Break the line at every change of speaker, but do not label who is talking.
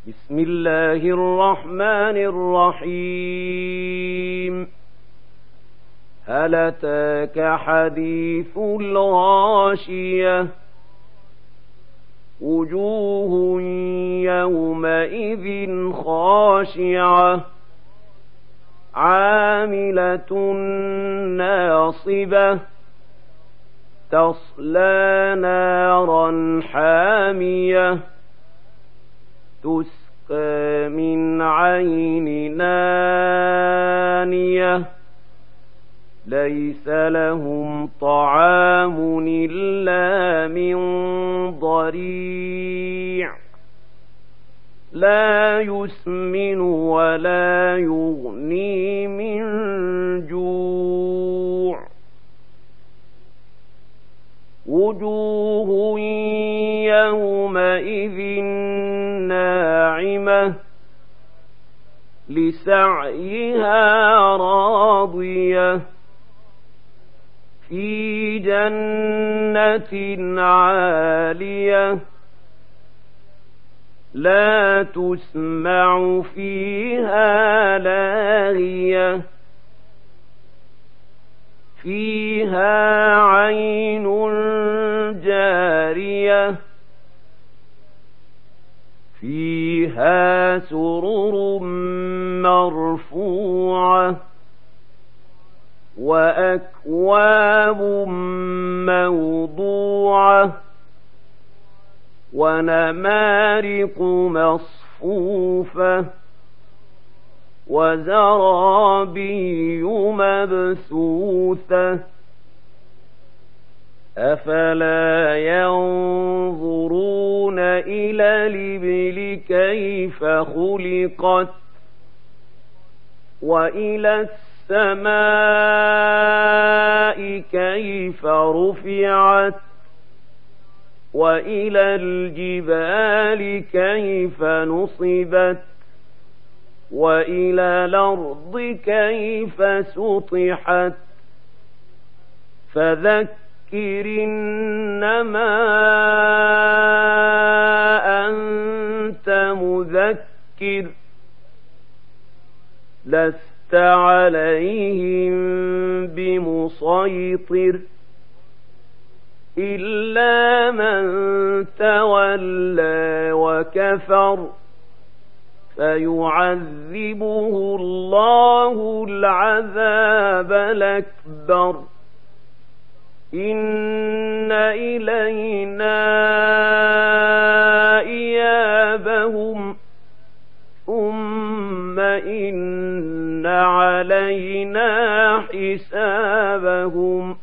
بسم الله الرحمن الرحيم. هل أتاك حديث الغاشية وجوه يومئذ خاشعة عاملة ناصبة تصلى نارا حامية تسقى من عين نانية ليس لهم طعام إلا من ضريع لا يسمن ولا يغني من جوع وجوه يومئذ ناعمة لسعيها راضية في جنة عالية لا تسمع فيها لاغية فيها عين جارية فيها سرر مرفوعة وأكواب موضوعة ونمارق مصفوفة وزرابي مبثوثة أفلا ينظرون إلى الإبل كيف خلقت وإلى السماء كيف رفعت وإلى الجبال كيف نصبت وإلى الأرض كيف سطحت فذكر إنما أنت مذكر لست عليهم بمسيطر إلا من تولى وكفر فيعذبه الله العذاب الأكبر إن إلينا إيابهم ثم إن علينا حسابهم